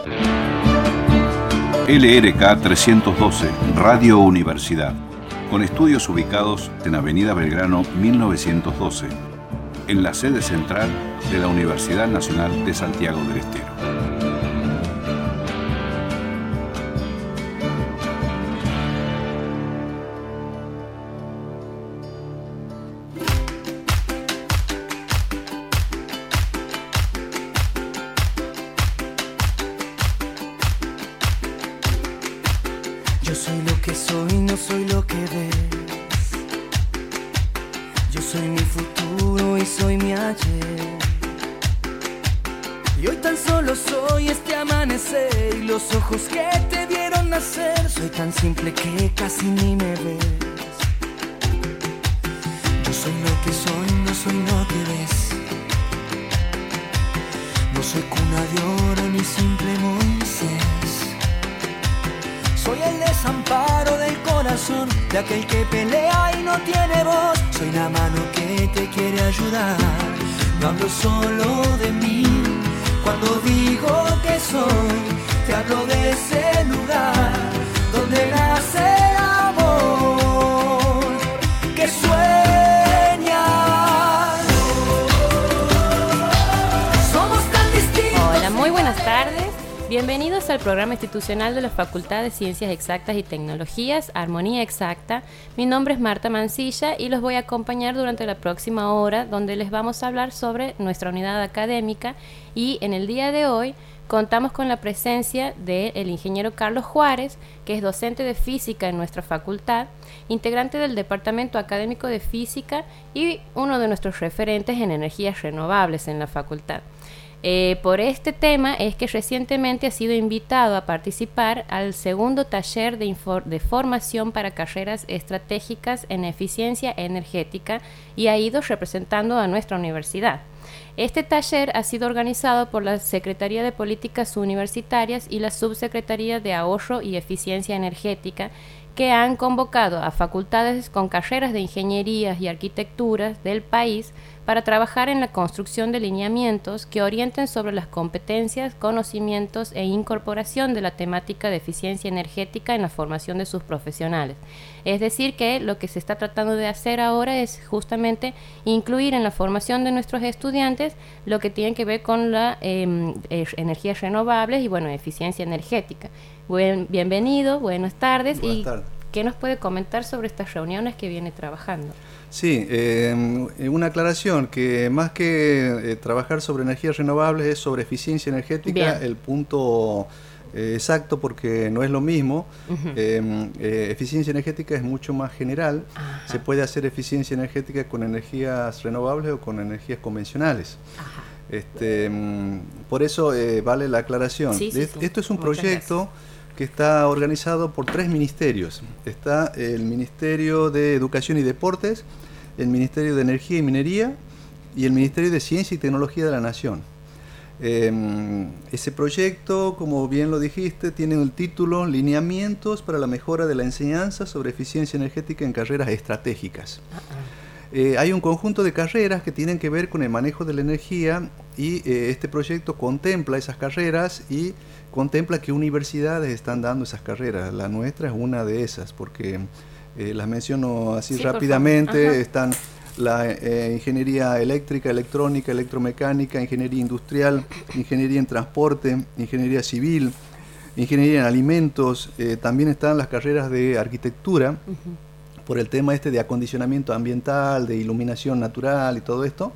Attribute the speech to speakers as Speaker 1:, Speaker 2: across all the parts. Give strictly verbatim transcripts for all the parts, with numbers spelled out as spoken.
Speaker 1: L R K trescientos doce, Radio Universidad, con estudios ubicados en Avenida Belgrano mil novecientos doce, en la sede central de la Universidad Nacional de Santiago del Estero.
Speaker 2: Bienvenidos al programa institucional de la Facultad de Ciencias Exactas y Tecnologías, Armonía Exacta. Mi nombre es Marta Mancilla y los voy a acompañar durante la próxima hora, donde les vamos a hablar sobre nuestra unidad académica. Y en el día de hoy contamos con la presencia del ingeniero Carlos Juárez, que es docente de física en nuestra facultad, integrante del Departamento Académico de Física y uno de nuestros referentes en energías renovables en la facultad. Eh, por este tema es que recientemente ha sido invitado a participar al segundo taller de, infor- de formación para carreras estratégicas en eficiencia energética y ha ido representando a nuestra universidad. Este taller ha sido organizado por la Secretaría de Políticas Universitarias y la Subsecretaría de Ahorro y Eficiencia Energética, que han convocado a facultades con carreras de ingenierías y arquitecturas del país para trabajar en la construcción de lineamientos que orienten sobre las competencias, conocimientos e incorporación de la temática de eficiencia energética en la formación de sus profesionales. Es decir, que lo que se está tratando de hacer ahora es justamente incluir en la formación de nuestros estudiantes lo que tiene que ver con las eh, eh, energías renovables y, bueno, eficiencia energética. Buen, bienvenido, buenas tardes.
Speaker 3: Buenas
Speaker 2: y
Speaker 3: tardes.
Speaker 2: ¿Qué nos puede comentar sobre estas reuniones que viene trabajando?
Speaker 3: Sí, eh, una aclaración, que más que eh, trabajar sobre energías renovables es sobre eficiencia energética. Bien. El punto eh, exacto, porque no es lo mismo. Uh-huh. eh, eh, eficiencia energética es mucho más general. Ajá. Se puede hacer eficiencia energética con energías renovables o con energías convencionales. Ajá. Este, por eso eh, vale la aclaración. Sí, sí, sí. Esto es un Muchas proyecto gracias. Que está organizado por tres ministerios. Está el Ministerio de Educación y Deportes, el Ministerio de Energía y Minería y el Ministerio de Ciencia y Tecnología de la Nación. Eh, ese proyecto, como bien lo dijiste, tiene el título Lineamientos para la mejora de la enseñanza sobre eficiencia energética en carreras estratégicas. Uh-uh. Eh, hay un conjunto de carreras que tienen que ver con el manejo de la energía y eh, este proyecto contempla esas carreras y contempla qué universidades están dando esas carreras. La nuestra es una de esas, porque eh, las menciono así sí, rápidamente. Están la eh, ingeniería eléctrica, electrónica, electromecánica, ingeniería industrial, ingeniería en transporte, ingeniería civil, ingeniería en alimentos. Eh, también están las carreras de arquitectura, uh-huh. por el tema este de acondicionamiento ambiental, de iluminación natural y todo esto.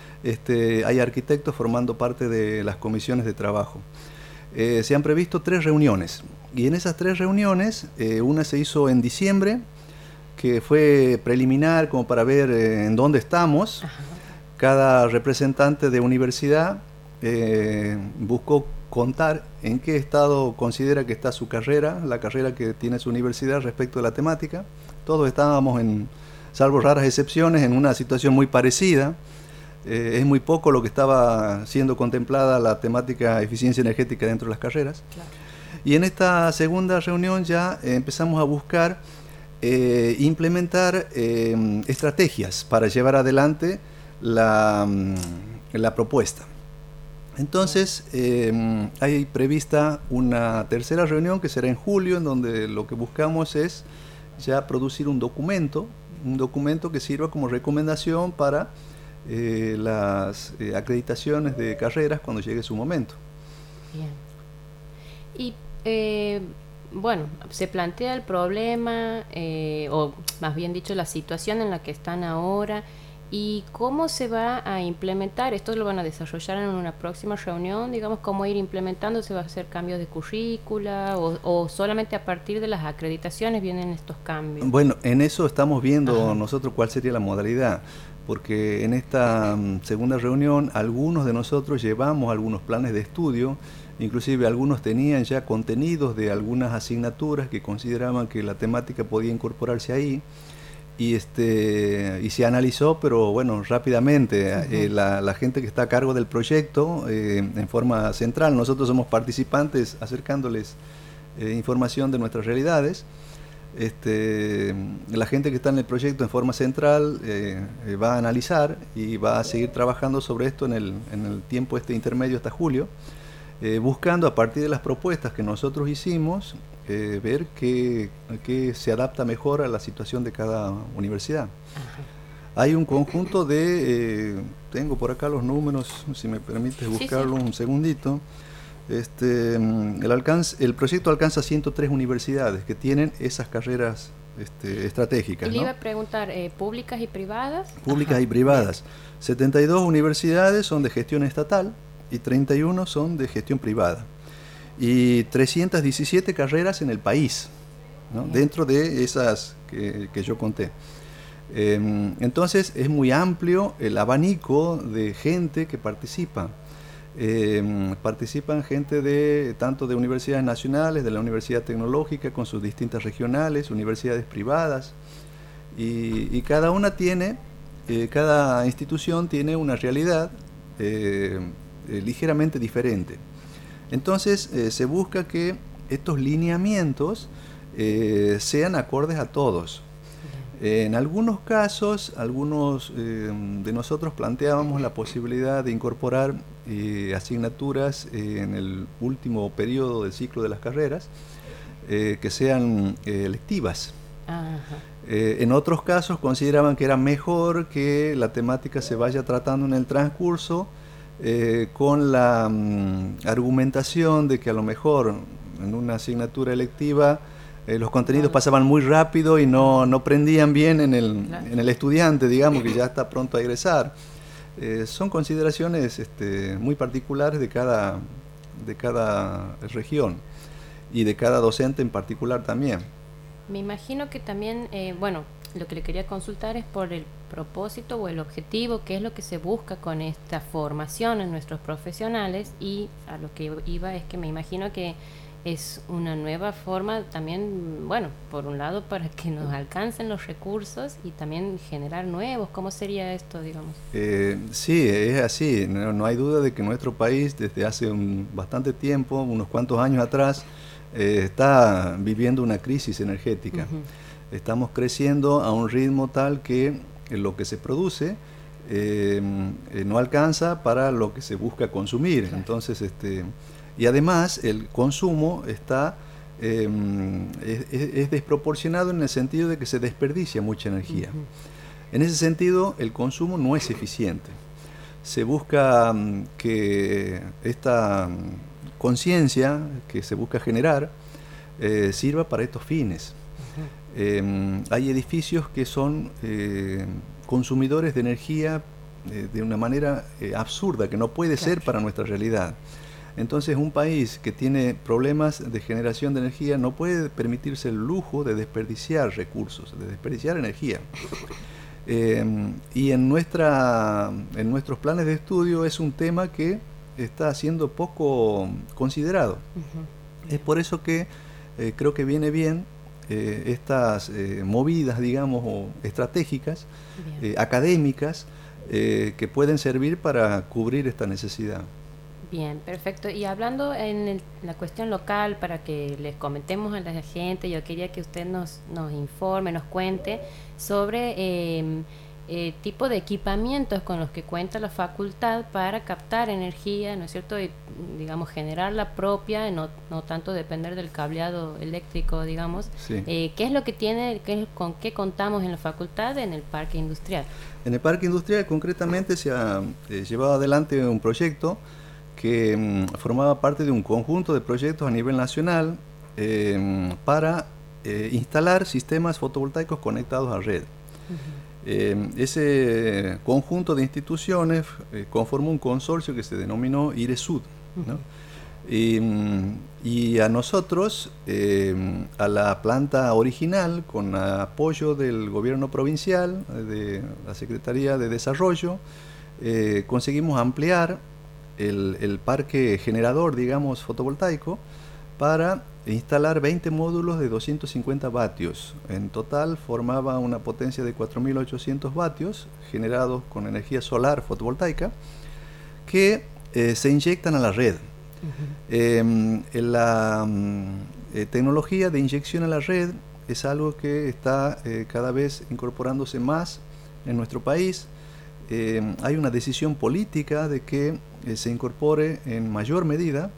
Speaker 3: Este, hay arquitectos formando parte de las comisiones de trabajo. Eh, se han previsto tres reuniones y en esas tres reuniones eh, una se hizo en diciembre, que fue preliminar como para ver eh, en dónde estamos. Ajá. Cada representante de universidad eh, buscó contar en qué estado considera que está su carrera, la carrera que tiene su universidad respecto de la temática. Todos estábamos, en, salvo raras excepciones, en una situación muy parecida. Eh, es muy poco lo que estaba siendo contemplada la temática eficiencia energética dentro de las carreras. Claro. Y en esta segunda reunión ya eh, empezamos a buscar eh, implementar eh, estrategias para llevar adelante la, la propuesta. Entonces, eh, hay prevista una tercera reunión que será en julio, en donde lo que buscamos es ya producir un documento, un documento que sirva como recomendación para eh, las eh, acreditaciones de carreras cuando llegue su momento.
Speaker 2: Bien. Y, eh, bueno, se plantea el problema, eh, o más bien dicho, la situación en la que están ahora. ¿Y cómo se va a implementar? ¿Esto lo van a desarrollar en una próxima reunión? Digamos, ¿cómo ir implementando? ¿Se va a hacer cambios de currícula? ¿O, o solamente a partir de las acreditaciones vienen estos cambios?
Speaker 3: Bueno, en eso estamos viendo Ajá. nosotros cuál sería la modalidad. Porque en esta um, segunda reunión algunos de nosotros llevamos algunos planes de estudio, inclusive algunos tenían ya contenidos de algunas asignaturas que consideraban que la temática podía incorporarse ahí. Y, este, y se analizó, pero bueno, rápidamente. Uh-huh. eh, la, la gente que está a cargo del proyecto eh, en forma central, nosotros somos participantes acercándoles eh, información de nuestras realidades. Este, la gente que está en el proyecto en forma central eh, eh, va a analizar y va a seguir trabajando sobre esto en el, en el tiempo este intermedio hasta julio, eh, buscando a partir de las propuestas que nosotros hicimos, Eh, ver qué, qué se adapta mejor a la situación de cada universidad. Ajá. Hay un conjunto de, eh, tengo por acá los números, si me permites buscarlo sí, sí. un segundito. Este, el, alcance, el proyecto alcanza ciento tres universidades que tienen esas carreras este, estratégicas.
Speaker 2: Y le
Speaker 3: ¿no?
Speaker 2: iba a preguntar, eh, ¿públicas y privadas?
Speaker 3: Públicas
Speaker 2: Ajá.
Speaker 3: y privadas. setenta y dos universidades son de gestión estatal y treinta y uno son de gestión privada. Y trescientas diecisiete carreras en el país, ¿no? Dentro de esas que, que yo conté. Eh, entonces es muy amplio el abanico de gente que participa. Eh, participan gente de tanto de universidades nacionales, de la Universidad Tecnológica con sus distintas regionales, universidades privadas, y, y cada una tiene, eh, cada institución tiene una realidad eh, eh, ligeramente diferente. Entonces eh, se busca que estos lineamientos eh, sean acordes a todos. Eh, en algunos casos, algunos eh, de nosotros planteábamos la posibilidad de incorporar eh, asignaturas eh, en el último periodo del ciclo de las carreras eh, que sean eh, electivas. Eh, en otros casos consideraban que era mejor que la temática se vaya tratando en el transcurso, Eh, con la um, argumentación de que a lo mejor en una asignatura electiva eh, los contenidos pasaban muy rápido y no, no prendían bien en el, en el estudiante, digamos, que ya está pronto a egresar. Eh, son consideraciones este, muy particulares de cada, de cada región y de cada docente en particular también.
Speaker 2: Me imagino que también, eh, bueno, lo que le quería consultar es por el propósito o el objetivo, qué es lo que se busca con esta formación en nuestros profesionales, y a lo que iba es que me imagino que es una nueva forma también, bueno, por un lado para que nos alcancen los recursos y también generar nuevos. ¿Cómo sería esto, digamos?
Speaker 3: Eh, sí, es así. No, no hay duda de que nuestro país desde hace un, bastante tiempo, unos cuantos años atrás, eh, está viviendo una crisis energética. Uh-huh. Estamos creciendo a un ritmo tal que lo que se produce eh, eh, no alcanza para lo que se busca consumir. Claro. Entonces, este, y además el consumo está eh, es, es desproporcionado en el sentido de que se desperdicia mucha energía. Uh-huh. En ese sentido, el consumo no es eficiente. Se busca um, que esta um, conciencia que se busca generar eh, sirva para estos fines. Eh, hay edificios que son eh, consumidores de energía eh, de una manera eh, absurda, que no puede claro. ser para nuestra realidad. Entonces un país que tiene problemas de generación de energía no puede permitirse el lujo de desperdiciar recursos, de desperdiciar energía. Eh, y en, nuestra, en nuestros planes de estudio es un tema que está siendo poco considerado. Uh-huh. Es por eso que eh, creo que viene bien Eh, estas eh, movidas, digamos, o estratégicas, eh, académicas, eh, que pueden servir para cubrir esta necesidad.
Speaker 2: Bien, perfecto. Y hablando en el, la cuestión local, para que les comentemos a la gente, yo quería que usted nos, nos informe, nos cuente sobre eh, eh, tipo de equipamientos con los que cuenta la facultad para captar energía, ¿no es cierto? Y, digamos, generar la propia, no, no tanto depender del cableado eléctrico, digamos.
Speaker 3: Sí.
Speaker 2: Eh, ¿Qué es lo que tiene, qué, con qué contamos en la facultad en el parque industrial?
Speaker 3: En el parque industrial concretamente se ha eh, llevado adelante un proyecto que mm, formaba parte de un conjunto de proyectos a nivel nacional eh, para eh, instalar sistemas fotovoltaicos conectados a red. Uh-huh. Eh, ese conjunto de instituciones eh, conformó un consorcio que se denominó IRESUD, ¿no? Uh-huh. y, y a nosotros, eh, a la planta original, con apoyo del gobierno provincial, de la Secretaría de Desarrollo, eh, conseguimos ampliar el, el parque generador, digamos, fotovoltaico, para instalar veinte módulos de doscientos cincuenta vatios. En total formaba una potencia de cuatro mil ochocientos vatios generados con energía solar fotovoltaica que eh, se inyectan a la red. Uh-huh. eh, la eh, tecnología de inyección a la red es algo que está eh, cada vez incorporándose más en nuestro país. Eh, hay una decisión política de que eh, se incorpore en mayor medida.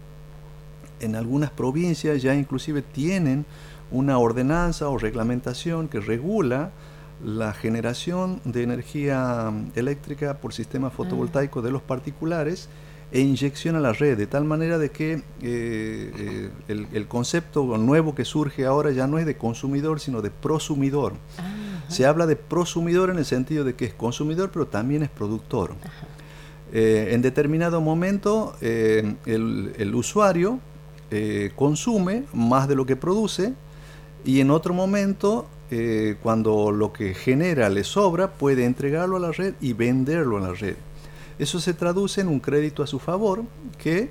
Speaker 3: En algunas provincias ya inclusive tienen una ordenanza o reglamentación que regula la generación de energía eléctrica por sistema fotovoltaico de los particulares e inyección a la red, de tal manera de que eh, eh, el, el concepto nuevo que surge ahora ya no es de consumidor, sino de prosumidor. Se habla de prosumidor en el sentido de que es consumidor, pero también es productor. Eh, en determinado momento, eh, el, el usuario Eh, consume más de lo que produce, y en otro momento, eh, cuando lo que genera le sobra, puede entregarlo a la red y venderlo a la red. Eso se traduce en un crédito a su favor que,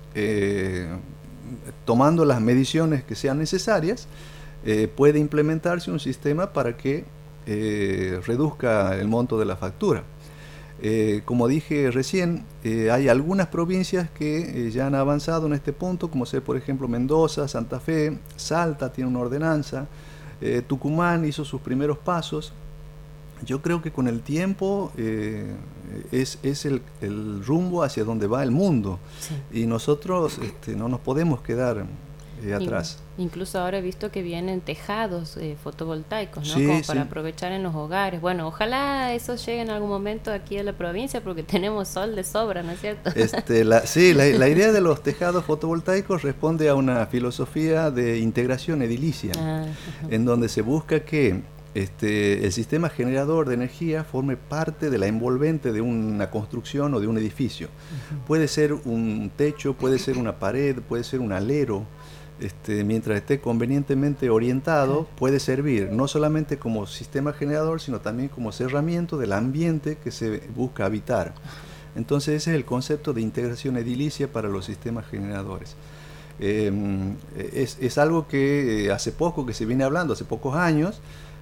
Speaker 3: eh, tomando las mediciones que sean necesarias, eh, puede implementarse un sistema para que eh, reduzca el monto de la factura. Eh, como dije recién, eh, hay algunas provincias que eh, ya han avanzado en este punto, como ser por ejemplo Mendoza, Santa Fe, Salta tiene una ordenanza, eh, Tucumán hizo sus primeros pasos. Yo creo que con el tiempo eh, es, es el, el rumbo hacia donde va el mundo, sí. Y nosotros este, no nos podemos quedar eh, atrás.
Speaker 2: Incluso ahora he visto que vienen tejados eh, fotovoltaicos, ¿no?
Speaker 3: Sí,
Speaker 2: como para
Speaker 3: sí.
Speaker 2: aprovechar en los hogares. Bueno, ojalá eso llegue en algún momento aquí a la provincia, porque tenemos sol de sobra, ¿no es cierto?
Speaker 3: Este, la, sí, la, la idea de los tejados fotovoltaicos responde a una filosofía de integración edilicia, ah, en donde se busca que este, el sistema generador de energía forme parte de la envolvente de una construcción o de un edificio. Uh-huh. Puede ser un techo, puede ser una pared, puede ser un alero. Este, mientras esté convenientemente orientado, puede servir no solamente como sistema generador, sino también como cerramiento del ambiente que se busca habitar. Entonces ese es el concepto de integración edilicia para los sistemas generadores. Eh, es, es algo que hace poco que se viene hablando, hace pocos años,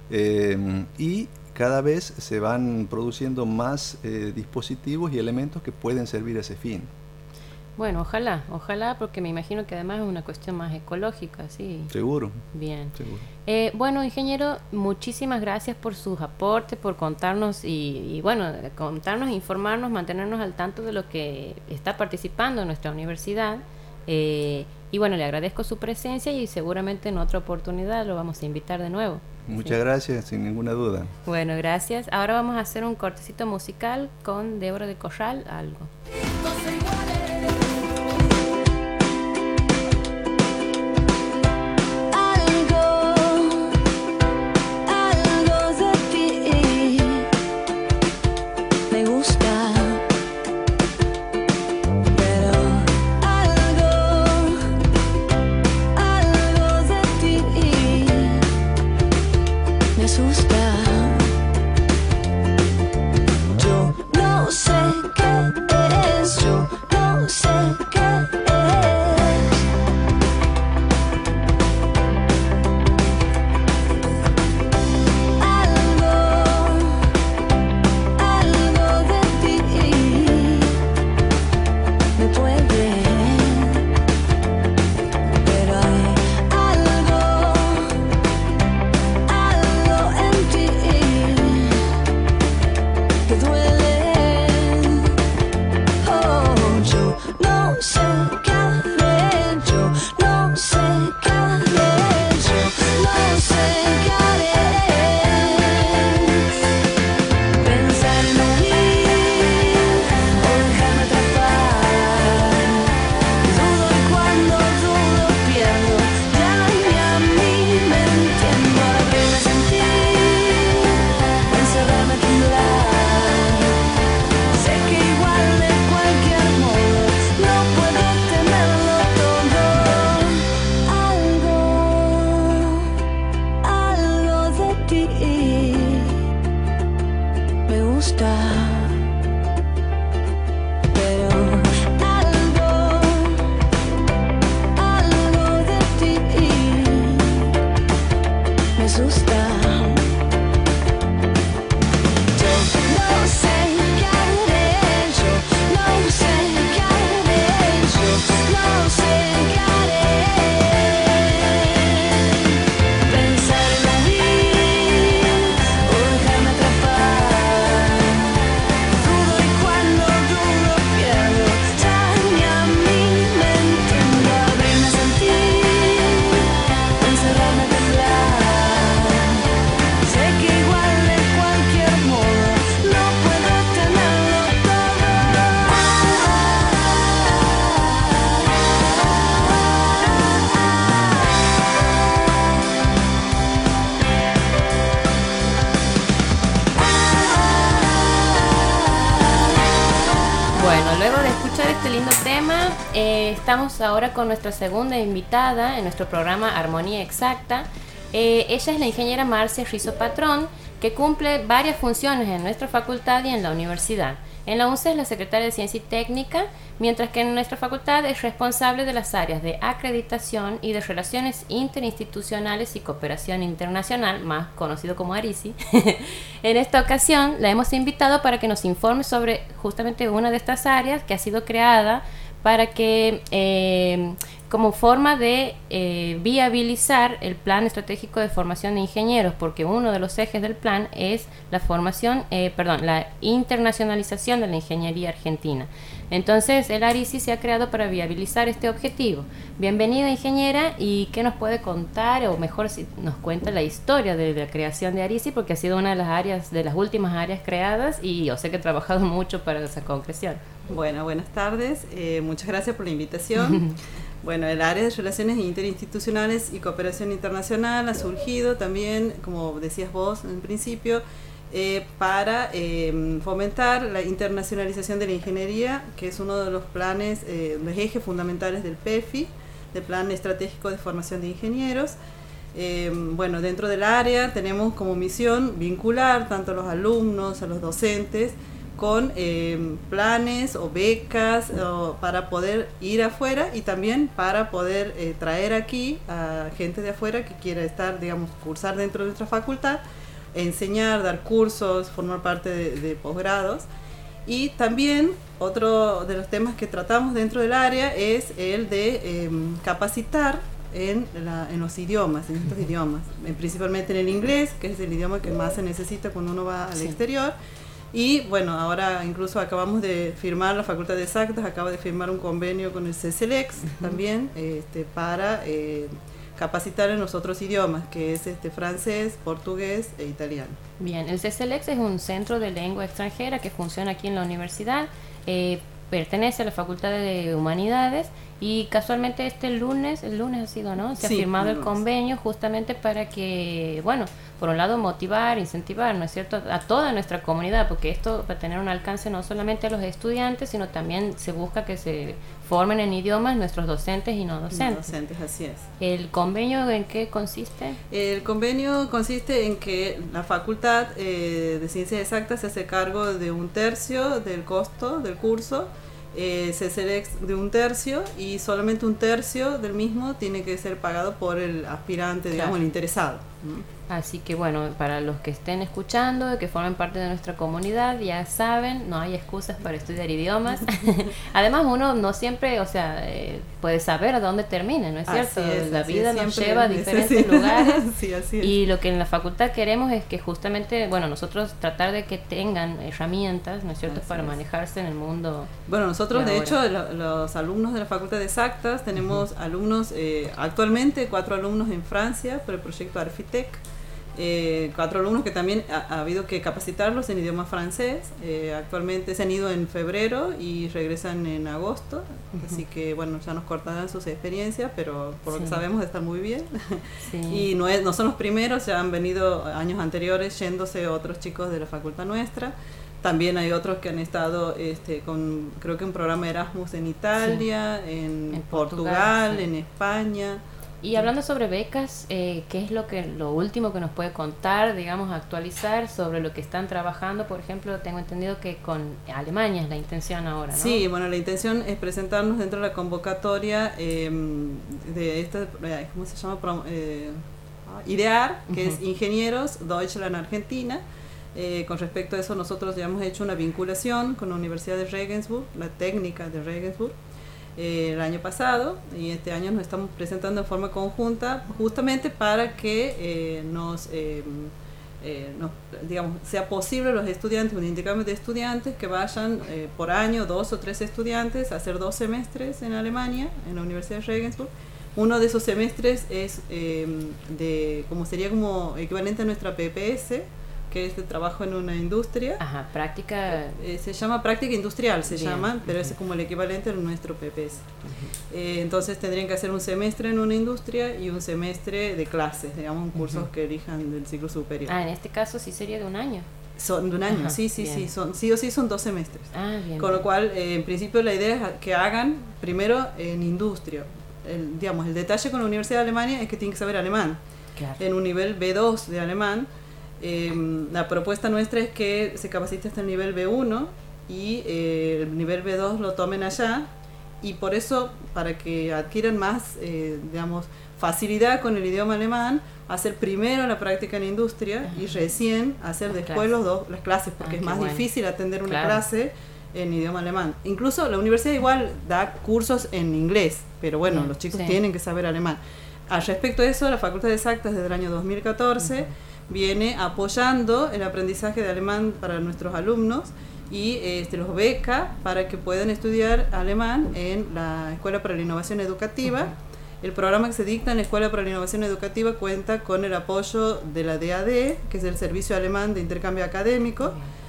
Speaker 3: eh, y cada vez se van produciendo más eh, dispositivos y elementos que pueden servir a ese fin.
Speaker 2: Bueno, ojalá, ojalá, porque me imagino que además es una cuestión más ecológica, sí.
Speaker 3: Seguro.
Speaker 2: Bien.
Speaker 3: Seguro.
Speaker 2: Eh, bueno, ingeniero, muchísimas gracias por sus aportes, por contarnos y, y, bueno, contarnos, informarnos, mantenernos al tanto de lo que está participando en nuestra universidad. Eh, y bueno, le agradezco su presencia y seguramente en otra oportunidad lo vamos a invitar de nuevo.
Speaker 3: Muchas sí. gracias, sin ninguna duda.
Speaker 2: Bueno, gracias. Ahora vamos a hacer un cortecito musical con Débora de Corral, Algo.
Speaker 4: Yo no sé qué es.
Speaker 2: eh, estamos ahora con nuestra segunda invitada en nuestro programa Armonía Exacta. Eh, ella es la ingeniera Marcia Rizzo Patrón, que cumple varias funciones en nuestra facultad y en la universidad. En la U N C E es la secretaria de Ciencia y Técnica, mientras que en nuestra facultad es responsable de las áreas de acreditación y de relaciones interinstitucionales y cooperación internacional, más conocido como ARICI. En esta ocasión la hemos invitado para que nos informe sobre justamente una de estas áreas que ha sido creada para que, eh, como forma de eh, viabilizar el plan estratégico de formación de ingenieros, porque uno de los ejes del plan es la formación, eh, perdón, la internacionalización de la ingeniería argentina. Entonces, el ARICI se ha creado para viabilizar este objetivo. Bienvenida, ingeniera, y ¿qué nos puede contar, o mejor si nos cuenta la historia de la creación de ARICI, porque ha sido una de las áreas, de las últimas áreas creadas, y yo sé que ha trabajado mucho para esa concreción?
Speaker 4: Bueno, buenas tardes, eh, muchas gracias por la invitación. Bueno, el área de Relaciones Interinstitucionales y Cooperación Internacional ha surgido también, como decías vos en principio, eh, para eh, fomentar la internacionalización de la ingeniería, que es uno de los planes, eh, los ejes fundamentales del P E F I, del Plan Estratégico de Formación de Ingenieros. Eh, bueno, dentro del área tenemos como misión vincular tanto a los alumnos, a los docentes, con eh, planes o becas o para poder ir afuera y también para poder eh, traer aquí a gente de afuera que quiera estar, digamos, cursar dentro de nuestra facultad, enseñar, dar cursos, formar parte de, de posgrados. Y también otro de los temas que tratamos dentro del área es el de eh, capacitar en, la, en los idiomas, en estos idiomas, principalmente en el inglés, que es el idioma que más se necesita cuando uno va al sí. exterior. Y bueno, ahora incluso acabamos de firmar, la Facultad de Exactas acaba de firmar un convenio con el C C L E X uh-huh. también este, para eh, capacitar en los otros idiomas, que es este francés, portugués e italiano.
Speaker 2: Bien, el C C L E X es un centro de lengua extranjera que funciona aquí en la universidad, eh, pertenece a la Facultad de Humanidades y casualmente este lunes, el lunes ha sido, ¿no? Se sí, ha firmado el convenio justamente para que, bueno, por un lado motivar, incentivar, ¿no es cierto?, a toda nuestra comunidad, porque esto va a tener un alcance no solamente a los estudiantes, sino también se busca que se formen en idiomas nuestros docentes y no docentes.
Speaker 4: No docentes, así es.
Speaker 2: ¿El convenio en qué consiste?
Speaker 4: El convenio consiste en que la Facultad eh, de Ciencias Exactas se hace cargo de un tercio del costo del curso, eh, C C L E X de un tercio, y solamente un tercio del mismo tiene que ser pagado por el aspirante, digamos, claro. el interesado. ¿Mm?
Speaker 2: Así que bueno, para los que estén escuchando, que formen parte de nuestra comunidad, ya saben, no hay excusas para estudiar idiomas. Además, uno no siempre, o sea, eh, puede saber a dónde termina, ¿no es cierto?
Speaker 4: Es,
Speaker 2: la vida
Speaker 4: es,
Speaker 2: nos lleva a diferentes
Speaker 4: sí.
Speaker 2: lugares.
Speaker 4: Sí, así es.
Speaker 2: Y lo que en la facultad queremos es que justamente, bueno, nosotros tratar de que tengan herramientas, ¿no es cierto?, así para es. manejarse en el mundo.
Speaker 4: Bueno, nosotros, de, de hecho, lo,
Speaker 2: los
Speaker 4: los alumnos de la Facultad de Exactas, tenemos uh-huh. alumnos, eh, actualmente cuatro alumnos en Francia por el proyecto Arfitec. Eh, cuatro alumnos que también ha, ha habido que capacitarlos en idioma francés. Eh, actualmente se han ido en febrero y regresan en agosto, uh-huh. así que bueno, ya nos cortarán sus experiencias, pero por sí. lo que sabemos están muy bien. Sí. Y no, es, no son los primeros, ya han venido años anteriores yéndose otros chicos de la facultad nuestra. También hay otros que han estado este, con, creo que un programa Erasmus en Italia, sí. en, en Portugal, Portugal sí. en España.
Speaker 2: Y hablando sobre becas, eh, ¿qué es lo que lo último que nos puede contar, digamos, actualizar sobre lo que están trabajando? Por ejemplo, tengo entendido que con Alemania es la intención ahora, ¿no?
Speaker 4: Sí, bueno, la intención es presentarnos dentro de la convocatoria eh, de esta, ¿cómo se llama? Eh, IDEAR, que uh-huh. es Ingenieros Deutschland Argentina. Eh, con respecto a eso, nosotros ya hemos hecho una vinculación con la Universidad de Regensburg, la técnica de Regensburg, Eh, el año pasado, y este año nos estamos presentando en forma conjunta justamente para que eh, nos, eh, eh, nos digamos, sea posible los estudiantes, un intercambio de estudiantes que vayan eh, por año, dos o tres estudiantes a hacer dos semestres en Alemania, en la Universidad de Regensburg. Uno de esos semestres es eh, de, como sería como equivalente a nuestra P P S, que es de trabajo en una industria.
Speaker 2: Ajá, práctica.
Speaker 4: Eh, se llama práctica industrial, se
Speaker 2: Bien.
Speaker 4: llama, pero uh-huh. es como el equivalente a nuestro P P S. Uh-huh. Eh, entonces tendrían que hacer un semestre en una industria y un semestre de clases, digamos, cursos uh-huh. que elijan del ciclo superior.
Speaker 2: Ah, en este caso sí sería de un año.
Speaker 4: Son de un año,
Speaker 2: Ajá,
Speaker 4: sí, sí,
Speaker 2: bien.
Speaker 4: sí, son, sí o sí son dos semestres.
Speaker 2: Ah, bien.
Speaker 4: Con lo
Speaker 2: bien.
Speaker 4: cual, eh, en principio la idea es que hagan primero en industria. El, digamos, el detalle con la Universidad de Alemania es que tienen que saber alemán.
Speaker 2: Claro.
Speaker 4: En un nivel B dos de alemán, eh, la propuesta nuestra es que se capacite hasta el nivel B uno y eh, el nivel B dos lo tomen allá, y por eso, para que adquieran más, eh, digamos, facilidad con el idioma alemán, hacer primero la práctica en industria y recién hacer
Speaker 2: Las
Speaker 4: después
Speaker 2: clases.
Speaker 4: los dos, las clases, porque
Speaker 2: Ah,
Speaker 4: es
Speaker 2: qué
Speaker 4: más
Speaker 2: bueno.
Speaker 4: difícil atender una
Speaker 2: Claro.
Speaker 4: clase en idioma alemán. Incluso la universidad igual da cursos en inglés, pero bueno,
Speaker 2: Bien,
Speaker 4: los chicos
Speaker 2: sí.
Speaker 4: tienen que saber alemán. Al respecto de eso, la Facultad de Exactas desde el año dos mil catorce uh-huh. viene apoyando el aprendizaje de alemán para nuestros alumnos y este, los beca para que puedan estudiar alemán en la Escuela para la Innovación Educativa. Uh-huh. El programa que se dicta en la Escuela para la Innovación Educativa cuenta con el apoyo de la D A D, que es el Servicio Alemán de Intercambio Académico.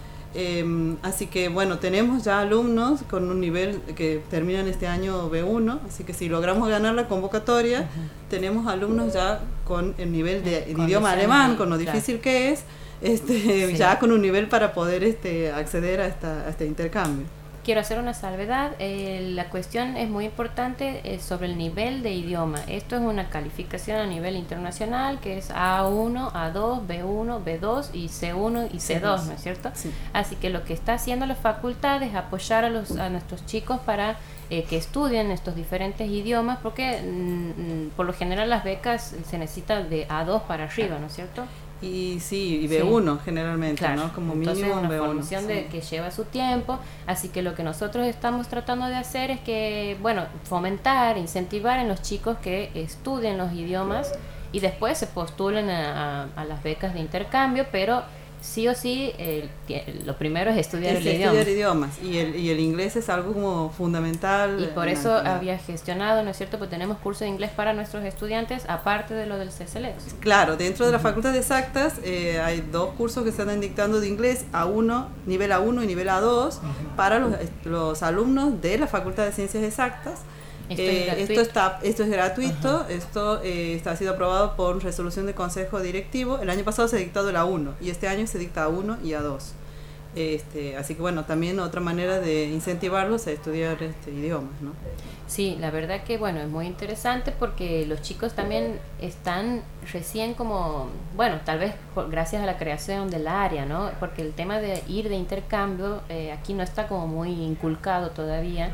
Speaker 4: Eh, así que bueno, tenemos ya alumnos con un nivel que terminan este año B uno, así que si logramos ganar la convocatoria, uh-huh. tenemos alumnos ya con el nivel de el idioma alemán, de, con lo difícil claro. que es, este, sí. ya con un nivel para poder este, acceder a, esta, a este intercambio.
Speaker 2: Quiero hacer una salvedad, eh, la cuestión es muy importante eh, sobre el nivel de idioma. Esto es una calificación a nivel internacional que es A uno, A dos, B uno, B dos y C uno y C dos, ¿no es cierto?
Speaker 4: Sí.
Speaker 2: Así que lo que está haciendo la facultad es apoyar a, los, a nuestros chicos para eh, que estudien estos diferentes idiomas, porque mm, por lo general las becas se necesitan de A dos para arriba, ¿no es cierto?
Speaker 4: Y sí, y B uno sí. generalmente, claro. ¿no? Como
Speaker 2: Entonces
Speaker 4: mínimo
Speaker 2: una
Speaker 4: B uno.
Speaker 2: formación sí. de, que lleva su tiempo, así que lo que nosotros estamos tratando de hacer es que, bueno, fomentar, incentivar en los chicos que estudien los idiomas y después se postulen a, a, a las becas de intercambio, pero sí o sí, eh, lo primero es estudiar
Speaker 4: es
Speaker 2: el
Speaker 4: estudiar
Speaker 2: idioma.
Speaker 4: idiomas y el, y el inglés es algo como fundamental.
Speaker 2: Y por eso la, había gestionado, ¿no es cierto? Pues tenemos curso de inglés para nuestros estudiantes, aparte de lo del C S L E X.
Speaker 4: Claro, dentro de la Facultad de Exactas eh, hay dos cursos que se están dictando de inglés, A uno, nivel A uno y nivel A dos, uh-huh. para los, los alumnos de la Facultad de Ciencias Exactas.
Speaker 2: Esto,
Speaker 4: eh,
Speaker 2: es
Speaker 4: esto está esto es gratuito. Uh-huh. Esto eh, está ha sido aprobado por resolución de consejo directivo. El año pasado se ha dictado el A uno y este año se dicta A uno y A dos. Este, así que bueno, también otra manera de incentivarlos a estudiar este, idiomas, ¿no?
Speaker 2: Sí, la verdad que bueno, es muy interesante porque los chicos también están recién como, bueno, tal vez por, gracias a la creación del área, ¿no? Porque el tema de ir de intercambio eh, aquí no está como muy inculcado todavía.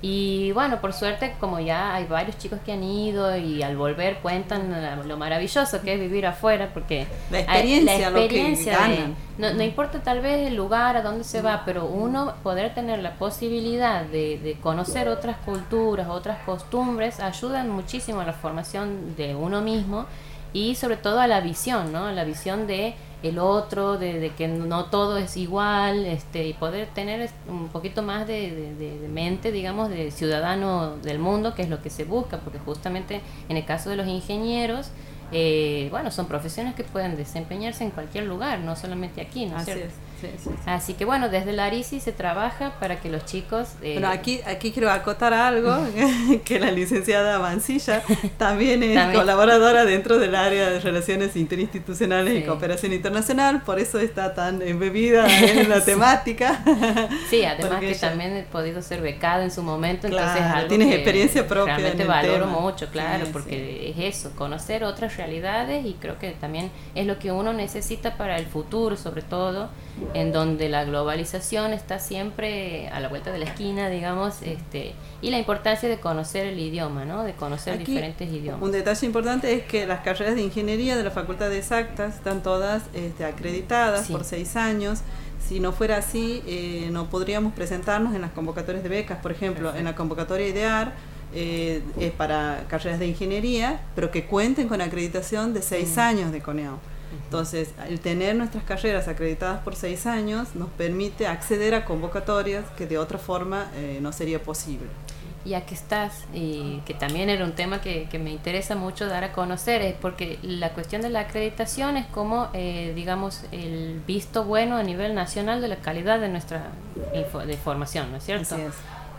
Speaker 2: Y bueno, por suerte, como ya hay varios chicos que han ido y al volver cuentan lo maravilloso que es vivir afuera, porque
Speaker 4: la experiencia,
Speaker 2: hay, la experiencia
Speaker 4: lo que
Speaker 2: de,
Speaker 4: ganan.
Speaker 2: no, no importa tal vez el lugar a dónde se va, pero uno poder tener la posibilidad de, de conocer otras culturas, otras costumbres, ayudan muchísimo a la formación de uno mismo y sobre todo a la visión, ¿no? A la visión de el otro, de, de que no todo es igual, este, y poder tener un poquito más de, de, de mente, digamos, de ciudadano del mundo, que es lo que se busca, porque justamente en el caso de los ingenieros, eh, bueno, son profesiones que pueden desempeñarse en cualquier lugar, no solamente aquí, ¿no es
Speaker 4: Así
Speaker 2: cierto?
Speaker 4: es. Sí, sí, sí.
Speaker 2: Así que bueno, desde la ARICI se trabaja para que los chicos... Eh,
Speaker 4: bueno, aquí, aquí quiero acotar algo, que la licenciada Mancilla también es ¿También? colaboradora dentro del área de Relaciones Interinstitucionales sí. y Cooperación Internacional, por eso está tan embebida en la sí. temática.
Speaker 2: Sí, además que ella... también he podido ser becada en su momento,
Speaker 4: claro,
Speaker 2: entonces algo
Speaker 4: tienes
Speaker 2: que
Speaker 4: experiencia propia
Speaker 2: realmente
Speaker 4: en el
Speaker 2: valoro
Speaker 4: tema.
Speaker 2: mucho, claro,
Speaker 4: sí,
Speaker 2: porque
Speaker 4: sí.
Speaker 2: es eso, conocer otras realidades y creo que también es lo que uno necesita para el futuro, sobre todo, en donde la globalización está siempre a la vuelta de la esquina, digamos, este, y la importancia de conocer el idioma, ¿no? De conocer
Speaker 4: Aquí,
Speaker 2: diferentes idiomas.
Speaker 4: Un detalle importante es que las carreras de ingeniería de la Facultad de Exactas están todas este, acreditadas sí. por seis años. Si no fuera así, eh, no podríamos presentarnos en las convocatorias de becas. Por ejemplo, Perfecto. en la convocatoria IDEAR eh, es para carreras de ingeniería, pero que cuenten con acreditación de seis mm. años de CONEAU. Entonces, el tener nuestras carreras acreditadas por seis años nos permite acceder a convocatorias que de otra forma eh, no sería posible.
Speaker 2: Ya que estás, y que también era un tema que, que me interesa mucho dar a conocer, es porque la cuestión de la acreditación es como, eh, digamos, el visto bueno a nivel nacional de la calidad de nuestra info, de formación, ¿no es cierto?
Speaker 4: Así es.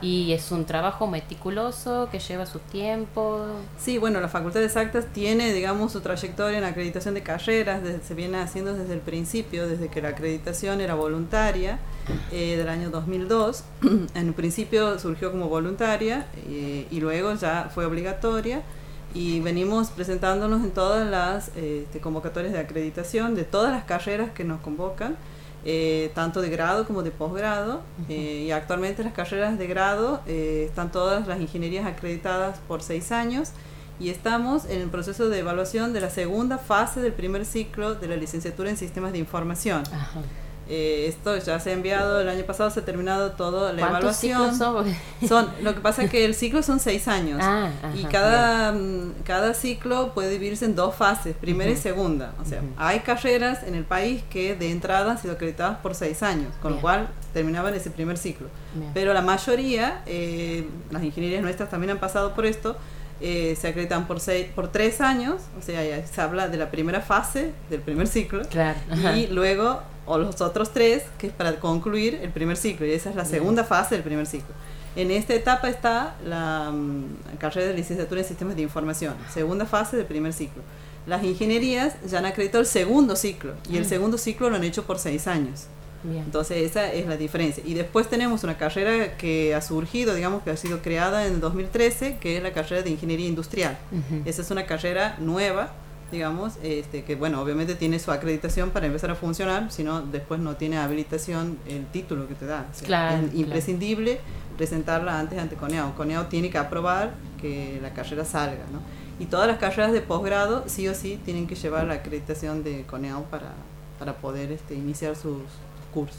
Speaker 2: y es un trabajo meticuloso que lleva su tiempo.
Speaker 4: Sí, bueno, la Facultad de Exactas tiene, digamos, su trayectoria en acreditación de carreras, desde, se viene haciendo desde el principio, desde que la acreditación era voluntaria, eh, del año dos mil dos. En un principio surgió como voluntaria eh, y luego ya fue obligatoria, y venimos presentándonos en todas las eh, convocatorias de acreditación de todas las carreras que nos convocan. Eh, tanto de grado como de posgrado, uh-huh. eh, y actualmente las carreras de grado eh, están todas las ingenierías acreditadas por seis años, y estamos en el proceso de evaluación de la segunda fase del primer ciclo de la licenciatura en sistemas de información. Uh-huh. Eh, esto ya se ha enviado, el año pasado se ha terminado toda la evaluación.
Speaker 2: ¿Cuántos ciclos son?
Speaker 4: son? Lo que pasa es que el ciclo son seis años, ah, ajá, y cada, cada ciclo puede dividirse en dos fases, primera uh-huh. y segunda. O sea, uh-huh. hay carreras en el país que de entrada han sido acreditadas por seis años, con bien. Lo cual terminaban ese primer ciclo. Bien. Pero la mayoría, eh, las ingenierías nuestras también han pasado por esto, eh, se acreditan por seis, por tres años, o sea, ya se habla de la primera fase del primer ciclo, claro. y luego o los otros tres, que es para concluir el primer ciclo, y esa es la bien. Segunda fase del primer ciclo. En esta etapa está la um, carrera de licenciatura en sistemas de información, segunda fase del primer ciclo. Las ingenierías ya han acreditado el segundo ciclo, y el segundo ciclo lo han hecho por seis años. Bien. Entonces esa es la diferencia. Y después tenemos una carrera que ha surgido, digamos, que ha sido creada en el dos mil trece, que es la carrera de ingeniería industrial. Uh-huh. Esa es una carrera nueva, digamos, este, que bueno, obviamente tiene su acreditación para empezar a funcionar, si no, después no tiene habilitación el título que te da. O sea, claro, es imprescindible claro. presentarla antes ante CONEAU. CONEAU tiene que aprobar que la carrera salga, ¿no? Y todas las carreras de posgrado, sí o sí, tienen que llevar la acreditación de CONEAU para, para poder este, iniciar sus cursos.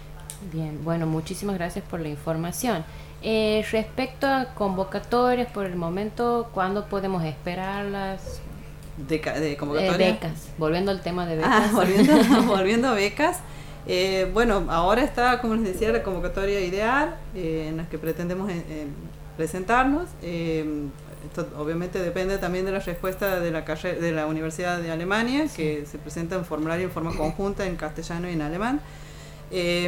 Speaker 2: Bien, bueno, muchísimas gracias por la información. Eh, respecto a convocatorias, por el momento, ¿cuándo podemos esperarlas?
Speaker 4: De, de convocatoria.
Speaker 2: Eh, becas, volviendo al tema de becas.
Speaker 4: Ah, volviendo, volviendo a becas. Eh, bueno, ahora está, como les decía, la convocatoria ideal, eh, en la que pretendemos en, en presentarnos. Eh, esto obviamente depende también de la respuesta de la carrera, de la Universidad de Alemania, sí. que se presenta en formulario en forma conjunta en castellano y en alemán. Eh,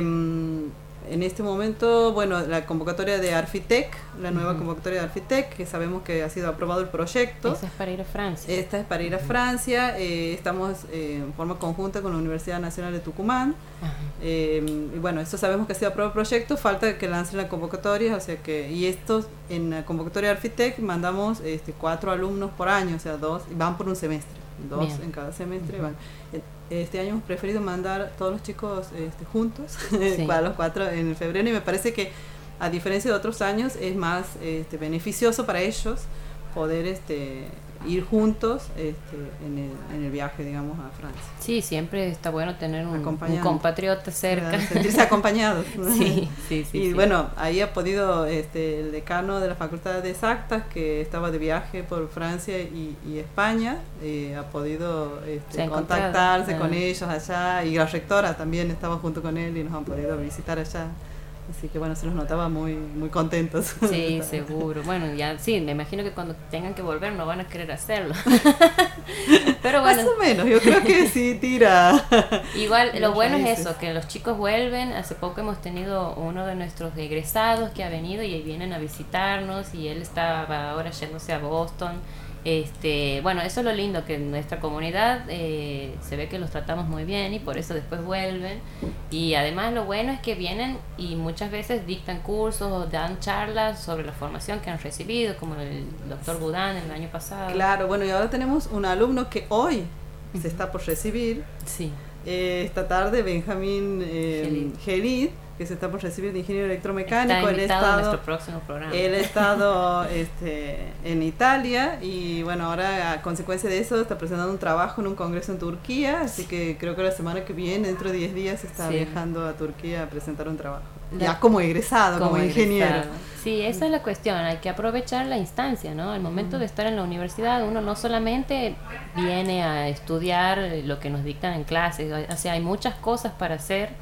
Speaker 4: en este momento, bueno, la convocatoria de Arfitec, la nueva uh-huh. convocatoria de Arfitec, que sabemos que ha sido aprobado el proyecto.
Speaker 2: Esta es para ir a Francia.
Speaker 4: Esta es para ir a Francia. Eh, estamos eh, en forma conjunta con la Universidad Nacional de Tucumán. Uh-huh. Eh, y bueno, esto sabemos que ha sido aprobado el proyecto, falta que lancen la convocatoria, o sea que, y estos, en la convocatoria de Arfitec mandamos este, cuatro alumnos por año, o sea, dos, y van por un semestre, dos Bien. En cada semestre uh-huh. van. Este año hemos preferido mandar todos los chicos este, juntos, sí. a los cuatro en febrero, y me parece que a diferencia de otros años es más este, beneficioso para ellos poder este, ir juntos este, en, el, en el viaje, digamos, a Francia.
Speaker 2: Sí, siempre está bueno tener un, un compatriota cerca.
Speaker 4: Sentirse acompañados.
Speaker 2: sí, sí, sí.
Speaker 4: Y
Speaker 2: sí.
Speaker 4: bueno, ahí ha podido este, el decano de la Facultad de Exactas, que estaba de viaje por Francia y, y España, eh, ha podido este, contactarse ah. con ellos allá, y la rectora también estaba junto con él y nos han podido visitar allá. Así que bueno, se los notaba muy muy contentos.
Speaker 2: Sí, seguro. Bueno, ya sí, me imagino que cuando tengan que volver no van a querer hacerlo. Pero bueno.
Speaker 4: Más o menos, yo creo que sí tira.
Speaker 2: Igual, lo bueno es eso, que los chicos vuelven. Hace poco hemos tenido uno de nuestros egresados que ha venido y vienen a visitarnos, y él estaba ahora yéndose a Boston. Este, bueno, eso es lo lindo, que en nuestra comunidad eh, se ve que los tratamos muy bien y por eso después vuelven. Y además lo bueno es que vienen y muchas veces dictan cursos o dan charlas sobre la formación que han recibido, como el doctor Budán el año pasado.
Speaker 4: Claro, bueno, y ahora tenemos un alumno que hoy se está por recibir.
Speaker 2: Sí.
Speaker 4: Eh, esta tarde, Benjamín eh, Gelid, que se está por recibir de ingeniero electromecánico.
Speaker 2: Está invitado
Speaker 4: a
Speaker 2: nuestro próximo programa.
Speaker 4: Él ha estado este, en Italia, y bueno, ahora a consecuencia de eso está presentando un trabajo en un congreso en Turquía, así que creo que la semana que viene, dentro de diez días, está sí. viajando a Turquía a presentar un trabajo. La, ya como egresado, como, como ingeniero. Egresado.
Speaker 2: Sí, esa es la cuestión, hay que aprovechar la instancia, ¿no? Al momento uh-huh. de estar en la universidad, uno no solamente viene a estudiar lo que nos dictan en clases, o sea, hay muchas cosas para hacer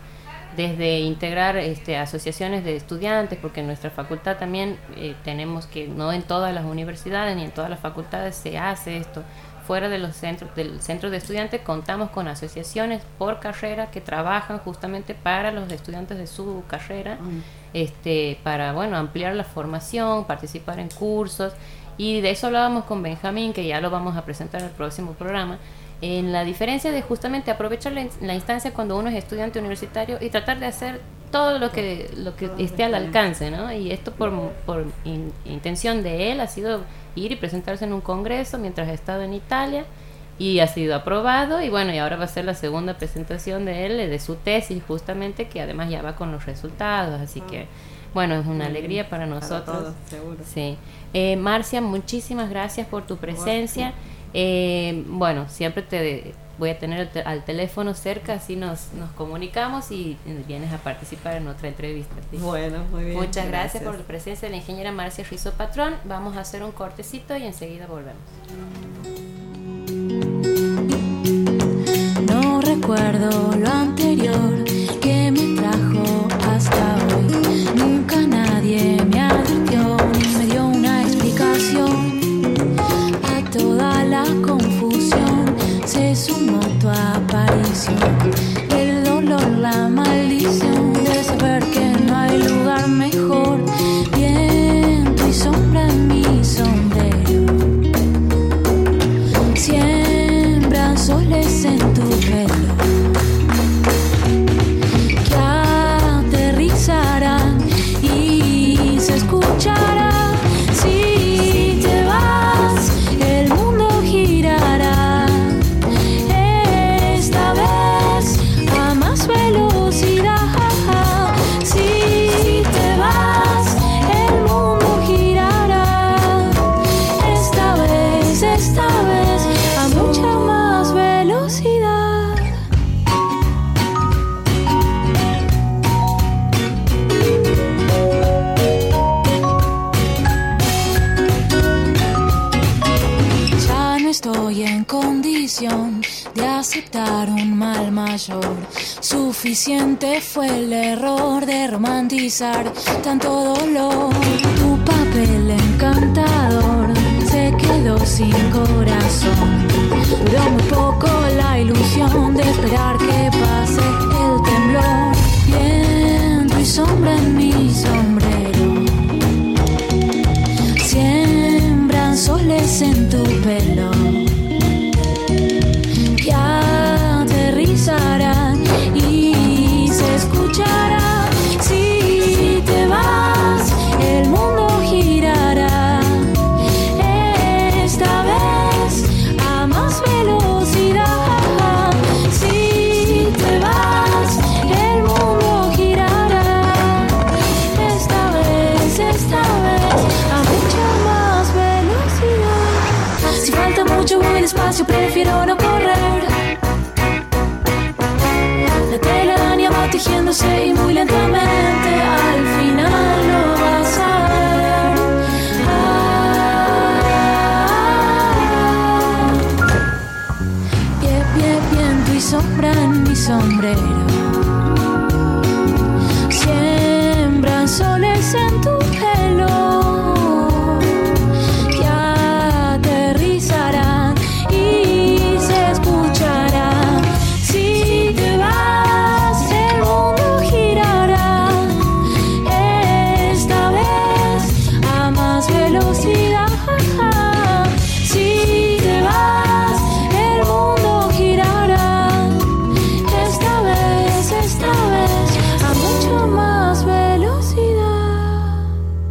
Speaker 2: desde integrar este, asociaciones de estudiantes, porque en nuestra facultad también eh, tenemos que, no en todas las universidades ni en todas las facultades se hace esto. Fuera de los centros, del centro de estudiantes contamos con asociaciones por carrera que trabajan justamente para los estudiantes de su carrera, mm. este, para bueno ampliar la formación, participar en cursos, y de eso hablábamos con Benjamín, que ya lo vamos a presentar en el próximo programa, en la diferencia de justamente aprovechar la, la instancia cuando uno es estudiante universitario y tratar de hacer todo lo que lo que esté al alcance, ¿no? Y esto por, por in, intención de él ha sido ir y presentarse en un congreso mientras ha estado en Italia, y ha sido aprobado, y bueno, y ahora va a ser la segunda presentación de él, de su tesis justamente, que además ya va con los resultados, así que bueno, es una alegría para nosotros. Para todos, seguro. Sí. Eh, Marcia, muchísimas gracias por tu presencia. Eh, bueno, siempre te voy a tener el te- al teléfono cerca, así nos, nos comunicamos y vienes a participar en otra entrevista. ¿Sí?
Speaker 4: Bueno, muy bien.
Speaker 2: Muchas gracias. gracias por la presencia de la ingeniera Marcia Rizzo Patrón. Vamos a hacer un cortecito y enseguida volvemos.
Speaker 5: No recuerdo lo anterior que me trajo hasta hoy. Nunca nadie me advirtió ni me dio una explicación. A toda la confusión se sumó tu aparición. El dolor, la maldición de saber que no hay lugar mejor. Viento y sombra en mi sombrero. Siembran soles en tu pelo que aterrizarán y se escuchará. Si te vas, el mundo girará. Esta vez a más velocidad. Si te vas, el mundo girará. Esta vez, esta vez a mucha más velocidad. Ya no estoy en condición de aceptar un mal mayor. Suficiente fue el error de romantizar tanto dolor. Tu papel encantador se quedó sin corazón. Duró muy poco la ilusión de esperar que pase el temblor. Viento y sombra en mi sombrero. Siembran soles en tu pelo que aterrizarán y se escuchará. Si te vas, el mundo girará. Esta vez a más velocidad. Si te vas, el mundo girará. Esta vez, esta vez a mucha más velocidad. Si falta mucho voy despacio, prefiero no correr. La telaraña va tejiéndose y muy lentamente al final lo vas a ver. Ah, pie, pie, viento y sombra en mi sombrero. Siembran soles en tu pelo que aterrizarán y se escucharán. Si te vas, el mundo girará. Esta vez a más velocidad. Si te vas, el mundo girará. Esta vez, esta vez a mucho más velocidad.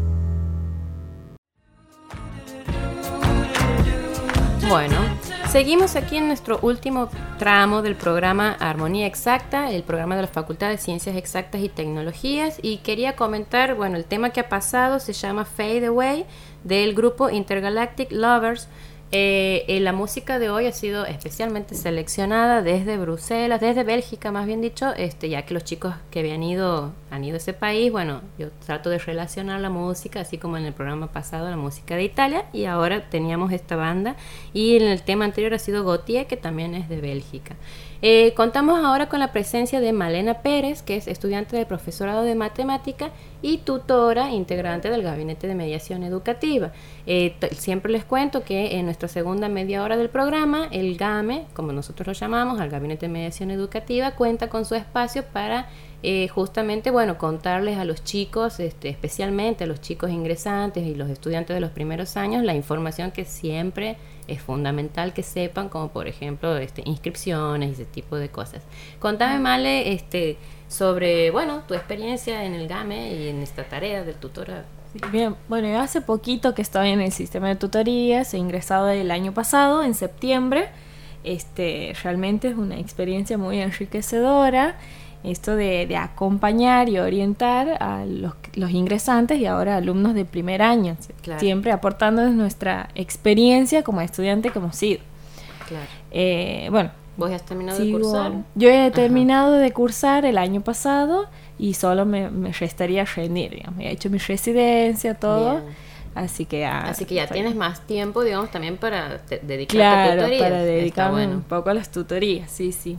Speaker 2: Bueno, seguimos aquí en nuestro último tramo del programa Armonía Exacta, el programa de la Facultad de Ciencias Exactas y Tecnologías, y quería comentar, bueno, el tema que ha pasado se llama Fade Away, del grupo Intergalactic Lovers, Eh, eh, la música de hoy ha sido especialmente seleccionada desde Bruselas, desde Bélgica más bien dicho, este, ya que los chicos que habían ido, han ido a ese país, bueno, yo trato de relacionar la música, así como en el programa pasado la música de Italia, y ahora teníamos esta banda, y en el tema anterior ha sido Gautier, que también es de Bélgica. Eh, contamos ahora con la presencia de Malena Pérez, que es estudiante de profesorado de matemática y tutora integrante del Gabinete de Mediación Educativa. Eh, t- siempre les cuento que en nuestra segunda media hora del programa, el GAME, como nosotros lo llamamos, al Gabinete de Mediación Educativa, cuenta con su espacio para eh, justamente, bueno, contarles a los chicos, este, especialmente a los chicos ingresantes y los estudiantes de los primeros años, la información que siempre es fundamental que sepan, como por ejemplo este, inscripciones y ese tipo de cosas. Contame, Male, este, sobre, bueno, tu experiencia en el GAME y en esta tarea del tutorado.
Speaker 6: Sí, bien, bueno, yo hace poquito que estoy en el sistema de tutorías, he ingresado el año pasado, en septiembre. Este, realmente es una experiencia muy enriquecedora, esto de, de acompañar y orientar a los, los ingresantes y ahora alumnos de primer año, claro. Siempre aportando nuestra experiencia como estudiante que hemos sido.
Speaker 2: Claro.
Speaker 6: Eh, bueno,
Speaker 2: ¿vos has terminado
Speaker 6: sigo,
Speaker 2: de cursar?
Speaker 6: Yo he terminado Ajá. de cursar el año pasado y solo me, me restaría rendir, digamos. He hecho mi residencia, todo. Bien. Así que ya,
Speaker 2: Así que ya
Speaker 6: para,
Speaker 2: tienes más tiempo, digamos, también para te, dedicarte
Speaker 6: claro,
Speaker 2: a tutorías.
Speaker 6: Para dedicarme
Speaker 2: bueno.
Speaker 6: un poco a las tutorías, sí, sí.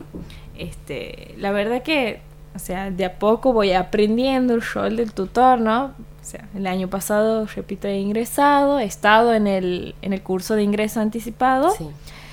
Speaker 6: Este, la verdad que, o sea, de a poco voy aprendiendo el rol del tutor, ¿no? O sea, el año pasado, repito, he ingresado, he estado en el, en el curso de ingreso anticipado sí.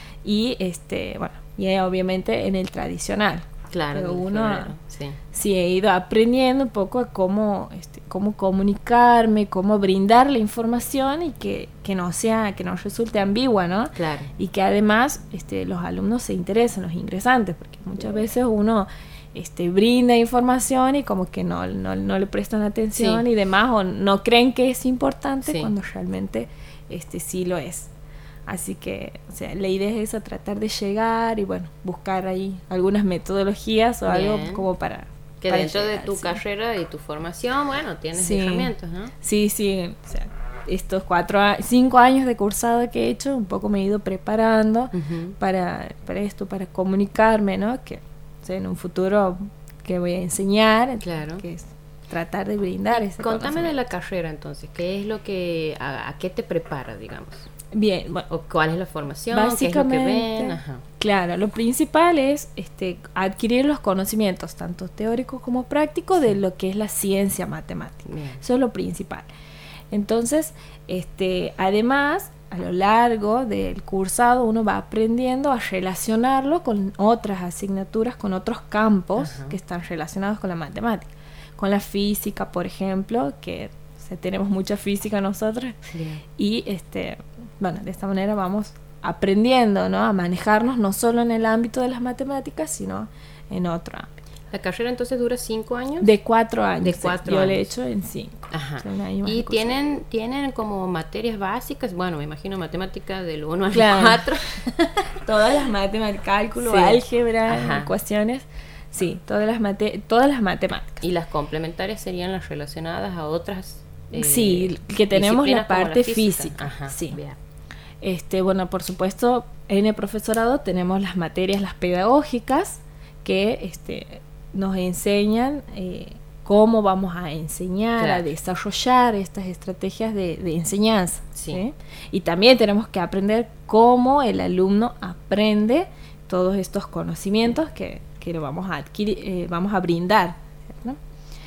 Speaker 6: y, este, bueno, y obviamente en el tradicional.
Speaker 2: Claro,
Speaker 6: pero uno
Speaker 2: febrero, sí.
Speaker 6: sí he ido aprendiendo un poco a cómo, este, cómo comunicarme, cómo brindar la información y que, que no sea, que no resulte ambigua, ¿no?
Speaker 2: Claro.
Speaker 6: Y que además este, los alumnos se interesen, los ingresantes, porque muchas veces uno este, brinda información y como que no, no, no le prestan atención sí. y demás, o no creen que es importante sí. cuando realmente este, sí lo es. Así que, o sea, la idea es esa, tratar de llegar y, bueno, buscar ahí algunas metodologías o
Speaker 2: Bien.
Speaker 6: algo como para...
Speaker 2: Que
Speaker 6: para
Speaker 2: dentro
Speaker 6: llegar,
Speaker 2: de tu
Speaker 6: sí.
Speaker 2: carrera y tu formación, bueno, tienes
Speaker 6: sí.
Speaker 2: herramientas, ¿no?
Speaker 6: Sí, sí, o sea, estos cuatro, cinco años de cursado que he hecho, un poco me he ido preparando uh-huh. para, para esto, para comunicarme, ¿no? Que, o sea, en un futuro que voy a enseñar,
Speaker 2: claro.
Speaker 6: que es tratar de brindar ese
Speaker 2: Contame de la carrera, entonces, ¿qué es lo que, a, a qué te prepara, digamos?
Speaker 6: Bien, bueno,
Speaker 2: o cuál es la formación,
Speaker 6: básicamente,
Speaker 2: qué es lo que ven. Ajá.
Speaker 6: Claro, lo principal es este, adquirir los conocimientos, tanto teóricos como prácticos, sí. de lo que es la ciencia matemática. Bien. Eso es lo principal. Entonces, este, además, a lo largo del cursado uno va aprendiendo a relacionarlo con otras asignaturas, con otros campos Ajá. que están relacionados con la matemática. Con la física, por ejemplo, que o sea, tenemos mucha física nosotros, Bien. y este... bueno, de esta manera vamos aprendiendo, ¿no? A manejarnos no solo en el ámbito de las matemáticas, sino en otro ámbito.
Speaker 2: ¿La carrera entonces dura cinco años?
Speaker 6: De cuatro años.
Speaker 2: De cuatro
Speaker 6: Yo
Speaker 2: años.
Speaker 6: Yo le he hecho en cinco.
Speaker 2: Ajá.
Speaker 6: O sea, un año más
Speaker 2: y
Speaker 6: de
Speaker 2: tienen, tienen como materias básicas, bueno, me imagino matemática del uno al
Speaker 6: claro.
Speaker 2: cuatro.
Speaker 6: Todas las matemáticas, cálculo, sí. álgebra, ecuaciones. Sí, todas las, mate- todas las matemáticas.
Speaker 2: Y las complementarias serían las relacionadas a otras...
Speaker 6: Eh, sí, que tenemos la parte
Speaker 2: la
Speaker 6: física.
Speaker 2: física. Ajá,
Speaker 6: sí.
Speaker 2: Bien.
Speaker 6: Este, bueno, por supuesto, en el profesorado tenemos las materias, las pedagógicas, que este, nos enseñan eh, cómo vamos a enseñar, claro. a desarrollar estas estrategias de, de enseñanza.
Speaker 2: Sí.
Speaker 6: ¿sí? Y también tenemos que aprender cómo el alumno aprende todos estos conocimientos que, que lo vamos a adquirir, eh, vamos a brindar, ¿no?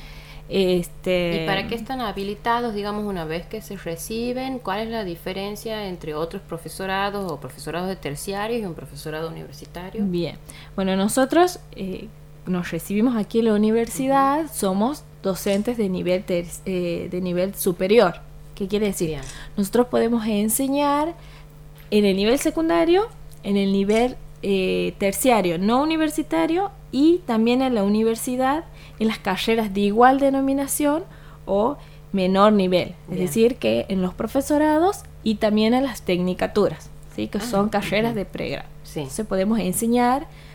Speaker 6: Este...
Speaker 2: ¿Y para qué están habilitados, digamos, una vez que se reciben? ¿Cuál es la diferencia entre otros profesorados o profesorados de terciarios y un profesorado universitario?
Speaker 6: Bien, bueno, nosotros eh, nos recibimos aquí en la universidad, uh-huh. somos docentes de nivel, ter- eh, de nivel superior. ¿Qué quiere decir? Bien. Nosotros podemos enseñar en el nivel secundario, en el nivel eh, terciario no universitario y también en la universidad, en las carreras de igual denominación o menor nivel, es bien. Decir, que en los profesorados y también en las tecnicaturas, ¿sí? Que ah, son carreras bien. De pregrado.
Speaker 2: Sí.
Speaker 6: Entonces podemos enseñar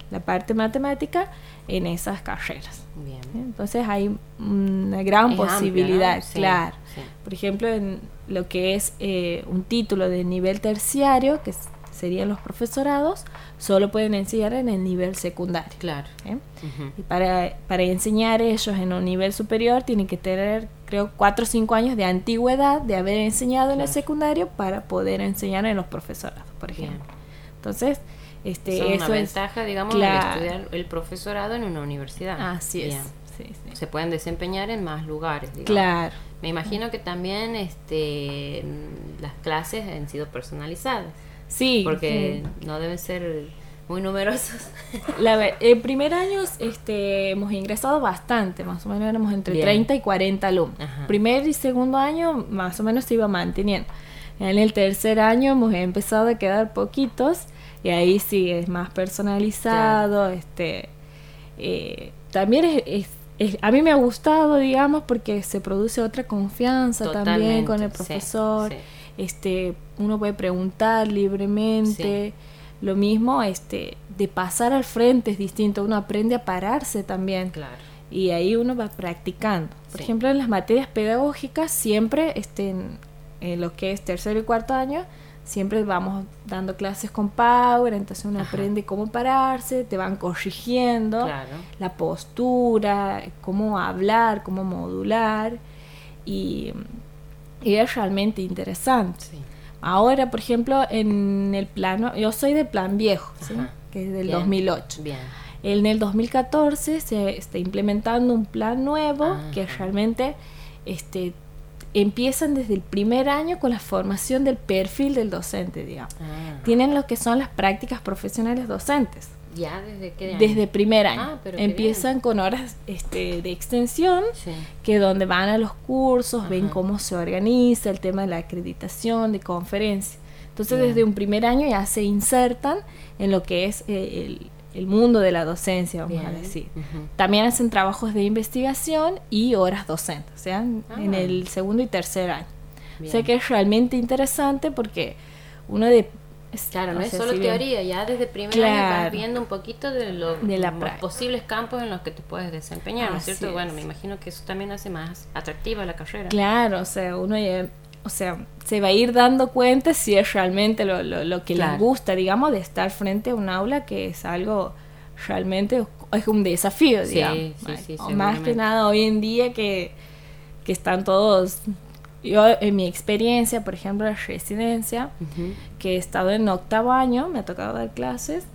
Speaker 6: la parte matemática en esas carreras.
Speaker 2: Bien.
Speaker 6: Entonces hay una gran
Speaker 2: Es
Speaker 6: posibilidad,
Speaker 2: amplio, ¿no? Sí,
Speaker 6: claro.
Speaker 2: sí.
Speaker 6: Por ejemplo, en lo que es eh, un título de nivel terciario, que es, serían los profesorados, solo pueden enseñar en el nivel secundario.
Speaker 2: Claro.
Speaker 6: ¿eh?
Speaker 2: Uh-huh.
Speaker 6: Y para, para enseñar ellos en un nivel superior tienen que tener, creo, cuatro o cinco años de antigüedad de haber enseñado en el
Speaker 2: Claro.
Speaker 6: secundario para poder enseñar en los profesorados, por ejemplo.
Speaker 2: Bien.
Speaker 6: Entonces, este,
Speaker 2: Eso es
Speaker 6: eso
Speaker 2: una
Speaker 6: es
Speaker 2: ventaja, digamos,
Speaker 6: claro.
Speaker 2: de estudiar el profesorado en una universidad.
Speaker 6: Así es.
Speaker 2: Bien.
Speaker 6: Sí, sí.
Speaker 2: Se pueden desempeñar en más lugares, digamos.
Speaker 6: Claro.
Speaker 2: Me imagino que también este, las clases han sido personalizadas,
Speaker 6: Sí.
Speaker 2: porque
Speaker 6: sí.
Speaker 2: no deben ser muy numerosos.
Speaker 6: La ver- el primer año este, hemos ingresado bastante, más o menos éramos entre
Speaker 2: Bien.
Speaker 6: treinta y cuarenta alumnos.
Speaker 2: Ajá.
Speaker 6: Primer y segundo año más o menos se iba manteniendo. En el tercer año hemos empezado a quedar poquitos y ahí sí es más personalizado. Este, eh, también es, es- es- a mí me ha gustado, digamos, porque se produce otra confianza también con el
Speaker 2: sí,
Speaker 6: profesor.
Speaker 2: sí.
Speaker 6: Este, uno puede preguntar libremente. Lo mismo, este, de pasar al frente es distinto. Uno aprende a pararse también.
Speaker 2: Claro.
Speaker 6: Y ahí uno va practicando. Por
Speaker 2: Sí.
Speaker 6: ejemplo, en las materias pedagógicas siempre, este, en, en lo que es tercero y cuarto año, siempre vamos dando clases con Power, entonces uno
Speaker 2: Ajá.
Speaker 6: aprende cómo pararse, te van corrigiendo
Speaker 2: Claro.
Speaker 6: la postura, cómo hablar, cómo modular, y, y es realmente interesante.
Speaker 2: Sí.
Speaker 6: Ahora, por ejemplo, en el plano, yo soy de plan viejo, ¿sí?
Speaker 2: Ajá.
Speaker 6: Que es del
Speaker 2: Bien.
Speaker 6: dos mil ocho.
Speaker 2: Bien.
Speaker 6: En el dos mil catorce se está implementando un plan nuevo
Speaker 2: Ajá.
Speaker 6: que realmente este, empiezan desde el primer año con la formación del perfil del docente, digamos.
Speaker 2: Ah.
Speaker 6: Tienen lo que son las prácticas profesionales docentes.
Speaker 2: ¿Ya desde qué año?
Speaker 6: Desde primer año.
Speaker 2: Ah, pero qué
Speaker 6: Empiezan con horas este, de extensión,
Speaker 2: Sí.
Speaker 6: que donde van a los cursos, ven
Speaker 2: Ajá.
Speaker 6: cómo se organiza el tema de la acreditación, de conferencia. Entonces,
Speaker 2: Bien.
Speaker 6: desde un primer año ya se insertan en lo que es eh, el, el mundo de la docencia, vamos
Speaker 2: Bien.
Speaker 6: a decir.
Speaker 2: Ujú.
Speaker 6: También hacen trabajos de investigación y horas docentes, o sea, en-
Speaker 2: Ah.
Speaker 6: en el segundo y tercer año.
Speaker 2: Bien.
Speaker 6: O sea que es realmente interesante porque uno de... es-
Speaker 2: Claro, no
Speaker 6: o
Speaker 2: es
Speaker 6: sea,
Speaker 2: solo
Speaker 6: si bien-
Speaker 2: teoría, ya desde primer año
Speaker 6: Claro.
Speaker 2: vas viendo un poquito de, lo-
Speaker 6: De la
Speaker 2: los
Speaker 6: práctica.
Speaker 2: posibles campos en los que te puedes desempeñar, ¿no es
Speaker 6: Así
Speaker 2: cierto? Bueno,
Speaker 6: es.
Speaker 2: me imagino que eso también hace más atractiva la carrera.
Speaker 6: Claro, o sea, uno ya, o sea, se va a ir dando cuenta si es realmente lo, lo, lo que
Speaker 2: Claro.
Speaker 6: les gusta, digamos, de estar frente a un aula, que es algo realmente, es un desafío,
Speaker 2: Sí,
Speaker 6: digamos.
Speaker 2: sí,
Speaker 6: Más-
Speaker 2: sí,
Speaker 6: o más
Speaker 2: seguramente.
Speaker 6: que nada hoy en día que, que están todos, yo en mi experiencia, por ejemplo, la residencia,
Speaker 2: Ujú.
Speaker 6: que he estado en octavo año, me ha tocado dar clases,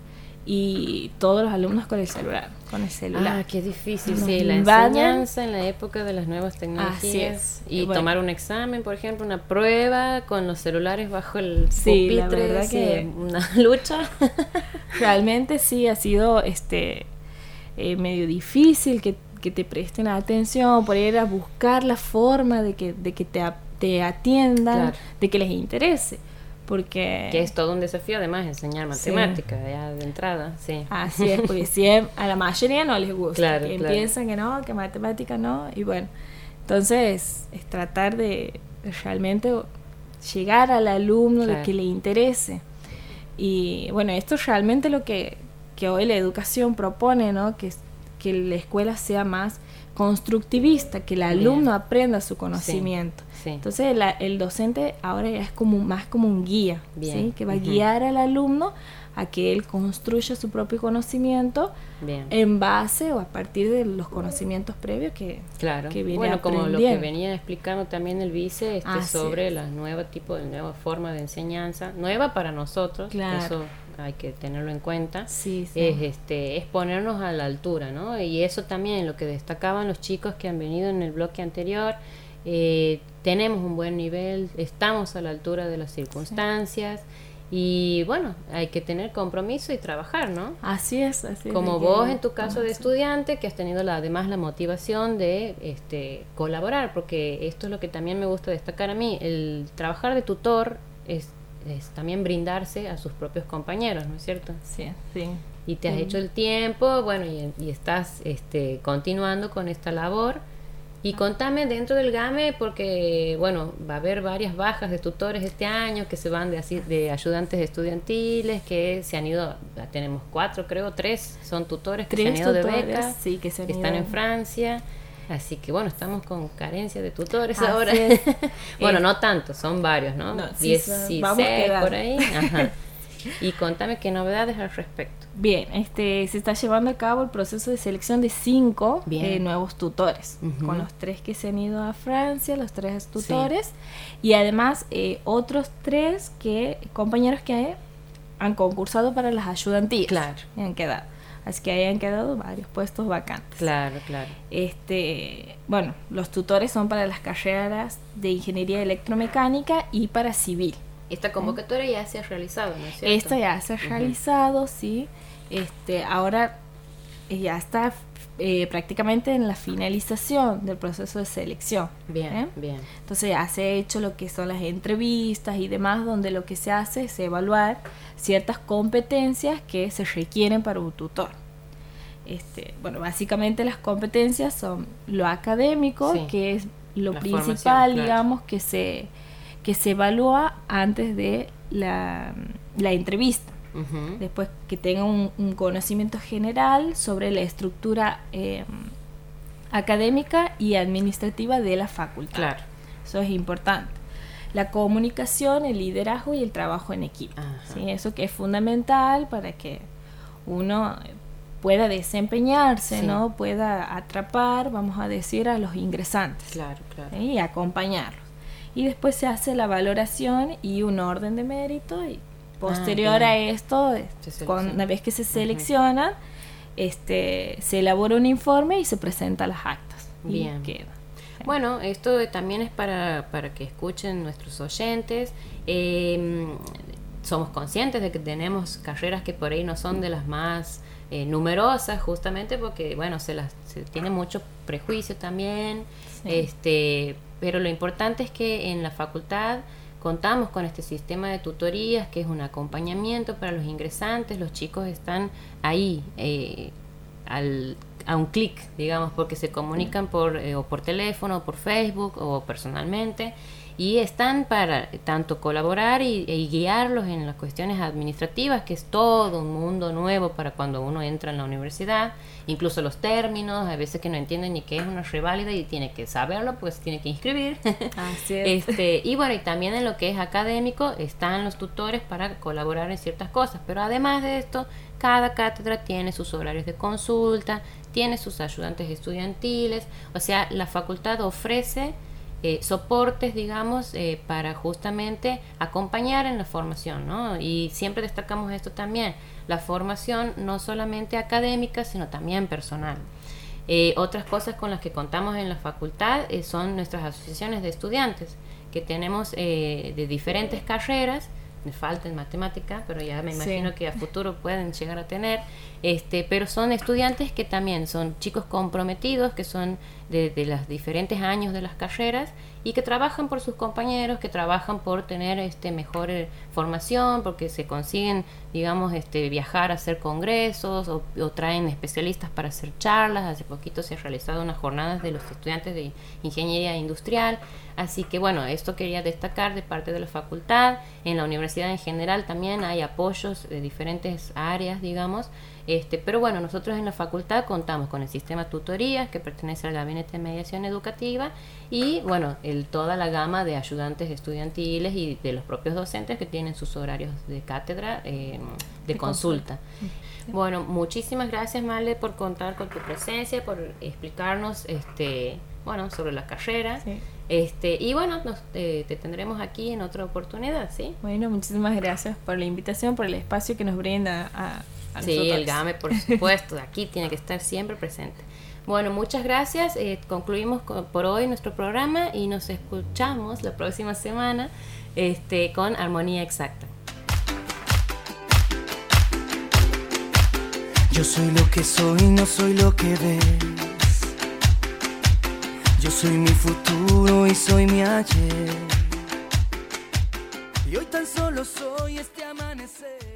Speaker 6: y todos los alumnos con el celular, con el celular.
Speaker 2: Ah, qué difícil,
Speaker 6: Nos
Speaker 2: sí, la
Speaker 6: invaden.
Speaker 2: enseñanza en la época de las nuevas tecnologías.
Speaker 6: Así es.
Speaker 2: Y
Speaker 6: Bueno.
Speaker 2: tomar un examen, por ejemplo, una prueba con los celulares bajo el
Speaker 6: Sí, la
Speaker 2: pupitre,
Speaker 6: verdad
Speaker 2: sí,
Speaker 6: que-
Speaker 2: una lucha.
Speaker 6: Realmente sí ha sido este eh, medio difícil que, que te presten atención, por ir a buscar la forma de que, de que te, a- te atiendan,
Speaker 2: Claro.
Speaker 6: de que les interese. Porque
Speaker 2: Que es todo un desafío, además, enseñar
Speaker 6: Sí.
Speaker 2: matemática ya de entrada, sí.
Speaker 6: así es, porque si es- a la mayoría no les gusta,
Speaker 2: Claro,
Speaker 6: que
Speaker 2: claro.
Speaker 6: piensan que no, que matemática no, y bueno, entonces es tratar de, de realmente llegar al alumno, de
Speaker 2: Claro.
Speaker 6: que le interese. Y bueno, esto es realmente lo que, que hoy la educación propone, ¿no? Que, es- que la escuela sea más constructivista, que el
Speaker 2: Bien.
Speaker 6: alumno aprenda su conocimiento.
Speaker 2: Sí.
Speaker 6: Entonces la- el docente ahora ya es como más como un guía,
Speaker 2: Bien.
Speaker 6: ¿sí? Que va a
Speaker 2: Ujú.
Speaker 6: guiar al alumno a que él construya su propio conocimiento
Speaker 2: Bien.
Speaker 6: en base o a partir de los conocimientos previos que,
Speaker 2: Claro.
Speaker 6: que viene
Speaker 2: Bueno, como lo que
Speaker 6: aprendiendo.
Speaker 2: venía explicando también el vice este,
Speaker 6: Así
Speaker 2: sobre
Speaker 6: es.
Speaker 2: la nueva tipo de nueva forma de enseñanza, nueva para nosotros,
Speaker 6: Claro.
Speaker 2: eso hay que tenerlo en cuenta.
Speaker 6: Sí, sí.
Speaker 2: Es este es ponernos a la altura, ¿no? Y eso también lo que destacaban los chicos que han venido en el bloque anterior. Eh, tenemos un buen nivel, estamos a la altura de las circunstancias y bueno, hay que tener compromiso y trabajar, ¿no?
Speaker 6: Así es, así es.
Speaker 2: Como
Speaker 6: hay que-
Speaker 2: vos en tu caso de
Speaker 6: sí.
Speaker 2: estudiante, que has tenido la, además la motivación de este, colaborar, porque esto es lo que también me gusta destacar a mí, el trabajar de tutor es, es también brindarse a sus propios compañeros, ¿no es cierto?
Speaker 6: Sí, sí.
Speaker 2: Y te has
Speaker 6: Sí.
Speaker 2: hecho el tiempo, bueno, y, y estás este, continuando con esta labor, Y contame dentro del GAME, porque bueno, va a haber varias bajas de tutores este año que se van de así de ayudantes estudiantiles, que se han ido, tenemos cuatro creo, tres son tutores que
Speaker 6: tres
Speaker 2: se han ido
Speaker 6: tutores,
Speaker 2: de becas,
Speaker 6: sí, que, se han
Speaker 2: que
Speaker 6: ido.
Speaker 2: están en Francia. Así que bueno, estamos con carencia de tutores
Speaker 6: Así
Speaker 2: ahora. Bueno, no tanto, son varios, ¿no?
Speaker 6: No, sí,
Speaker 2: dieciséis
Speaker 6: vamos quedando.
Speaker 2: por ahí. Ajá. Y contame qué novedades al respecto.
Speaker 6: Bien, este se está llevando a cabo el proceso de selección de cinco eh, nuevos tutores,
Speaker 2: uh-huh.
Speaker 6: con los tres que se han ido a Francia, los tres tutores, sí. Y además eh, otros tres que compañeros que han concursado para las ayudantías.
Speaker 2: Claro.
Speaker 6: Y han quedado. Así que ahí han quedado varios puestos vacantes.
Speaker 2: Claro, claro.
Speaker 6: Este, bueno, los tutores son para las carreras de ingeniería electromecánica y para civil.
Speaker 2: Esta convocatoria ¿Eh? ya se ha realizado, ¿no es cierto?
Speaker 6: Esta ya se ha realizado, uh-huh. sí. Este, ahora ya está eh, prácticamente en la finalización del proceso de selección.
Speaker 2: Bien,
Speaker 6: ¿eh?
Speaker 2: bien.
Speaker 6: Entonces ya se ha hecho lo que son las entrevistas y demás, donde lo que se hace es evaluar ciertas competencias que se requieren para un tutor. Este, bueno, básicamente las competencias son lo académico, sí. que es lo
Speaker 2: la
Speaker 6: principal,
Speaker 2: claro.
Speaker 6: digamos, que se, que se evalúa antes de la, la entrevista. Uh-huh. Después que tenga un, un conocimiento general sobre la estructura eh, académica y administrativa de la facultad.
Speaker 2: Claro.
Speaker 6: Eso es importante. La comunicación, el liderazgo y el trabajo en equipo. ¿Sí? Eso que es fundamental para que uno pueda desempeñarse, sí. ¿no? Pueda atrapar, vamos a decir, a los ingresantes.
Speaker 2: Claro, claro.
Speaker 6: ¿Sí? Y acompañarlos. Y después se hace la valoración y un orden de mérito y posterior ah, a esto, con, una vez que se seleccionan, uh-huh. este, se elabora un informe y se presenta las actas.
Speaker 2: Bien.
Speaker 6: Y queda.
Speaker 2: Bueno, esto también es para, para que escuchen nuestros oyentes. Eh, somos conscientes de que tenemos carreras que por ahí no son de las más eh, numerosas, justamente porque, bueno, se las se tiene mucho prejuicio también. Sí. Este, pero lo importante es que en la facultad contamos con este sistema de tutorías que es un acompañamiento para los ingresantes. Los chicos están ahí eh, al, a un clic, digamos, porque se comunican por, eh, o por teléfono, o por Facebook o personalmente, y están para tanto colaborar y, y guiarlos en las cuestiones administrativas, que es todo un mundo nuevo para cuando uno entra en la universidad, incluso los términos, a veces que no entienden ni qué es una reválida y tiene que saberlo porque se tiene que inscribir.
Speaker 6: Así es.
Speaker 2: Este, y bueno, y también en lo que es académico están los tutores para colaborar en ciertas cosas, pero además de esto, cada cátedra tiene sus horarios de consulta, tiene sus ayudantes estudiantiles, o sea, la facultad ofrece Eh, soportes, digamos, eh, para justamente acompañar en la formación, ¿no? Y siempre destacamos esto también, la formación no solamente académica, sino también personal. Eh, otras cosas con las que contamos en la facultad eh, son nuestras asociaciones de estudiantes, que tenemos eh, de diferentes carreras. Me falta en matemática, pero ya me imagino sí. que a futuro pueden llegar a tener, este, pero son estudiantes que también son chicos comprometidos, que son de, de los diferentes años de las carreras y que trabajan por sus compañeros, que trabajan por tener este mejor eh, formación, porque se consiguen, digamos, este viajar a hacer congresos o, o traen especialistas para hacer charlas. Hace poquito se ha realizado unas jornadas de los estudiantes de ingeniería industrial. Así que bueno, esto quería destacar de parte de la facultad. En la universidad en general también hay apoyos de diferentes áreas, digamos. Este, pero bueno, nosotros en la facultad contamos con el sistema tutorías que pertenece al Gabinete de Mediación Educativa y bueno, el, toda la gama de ayudantes estudiantiles y de los propios docentes que tienen sus horarios de cátedra eh, de, de consulta. consulta. Bueno, muchísimas gracias, Male, por contar con tu presencia, por explicarnos este, bueno, sobre la carrera. Sí. Este, y bueno, nos, eh, te tendremos aquí en otra oportunidad, ¿sí?
Speaker 6: Bueno, muchísimas gracias por la invitación, por el espacio que nos brinda a, a
Speaker 2: sí,
Speaker 6: nosotros.
Speaker 2: El GAME, por supuesto, aquí tiene que estar siempre presente. Bueno, muchas gracias. Eh, concluimos con, por hoy nuestro programa y nos escuchamos la próxima semana este, con Armonía Exacta.
Speaker 7: Yo soy lo que soy, no soy lo que ves. Yo soy mi futuro y soy mi ayer. Y hoy tan solo soy este amanecer.